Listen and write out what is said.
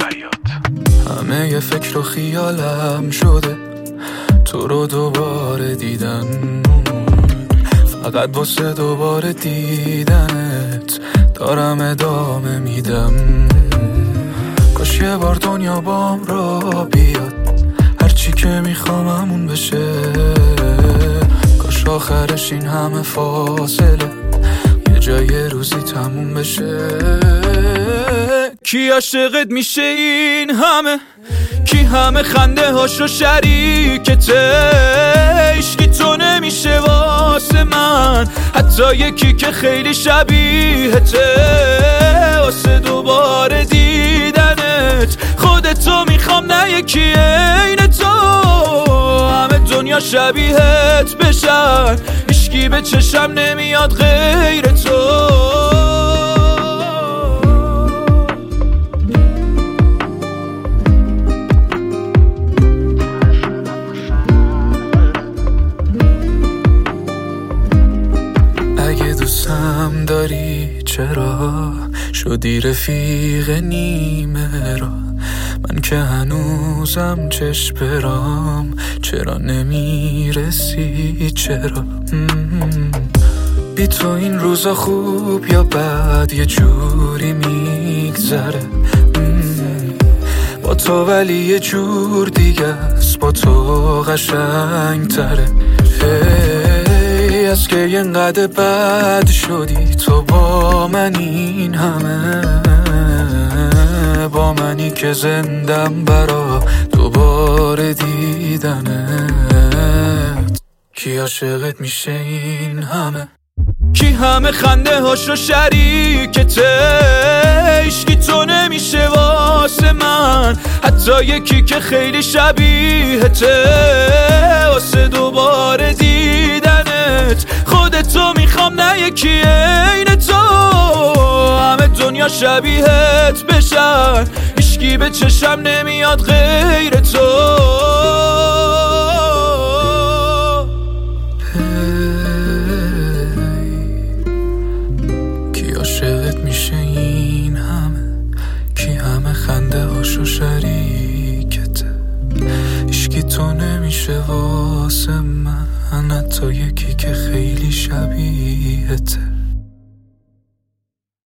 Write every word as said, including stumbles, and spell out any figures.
همه یه فکر و خیالم شده تو رو دوباره دیدن، فقط واسه دوباره دیدنت دارم ادامه میدم. کاش یه بار دنیا بام را بیاد، هرچی که میخوام همون بشه. کاش آخرش این همه فاصله یه جای روزی تموم بشه. کی عاشقت میشه این همه، کی همه خنده هاشو شریکته. عشقی تو نمیشه واسه من، حتی یکی که خیلی شبیهته. واسه دوباره دیدنت خودتو میخوام، نه یکی عین تو. همه دنیا شبیهت بشن، عشقی به چشم نمیاد غیر تو. اگه دوستم داری چرا شدی رفیق نیمه را؟ من که هنوزم چشم برام، چرا نمیرسی چرا؟ بی تو این روزا خوب یا بد یه جوری میگذره. با تو ولی یه جور دیگه است، با تو قشنگ تره. از که اینقدر بد شدی تو با من این همه، با منی که زندم برا دوباره دیدنت. کی عاشقت میشه این همه، کی همه خنده هاشو شریکته. عشقی تو نمیشه واسه من، حتی یکی که خیلی شبیهته. واسه دوباره دیدنت خودتو میخوام، نه یکی عین تو. همه دنیا شبیهت بشن، عشقی به چشم نمیاد غیر تو. کی عاشقت میشه این همه، کی همه خنده هاشو شریکته. عشقی تو نمیشه واسه من، حتی یکی که خیلی شبیهته.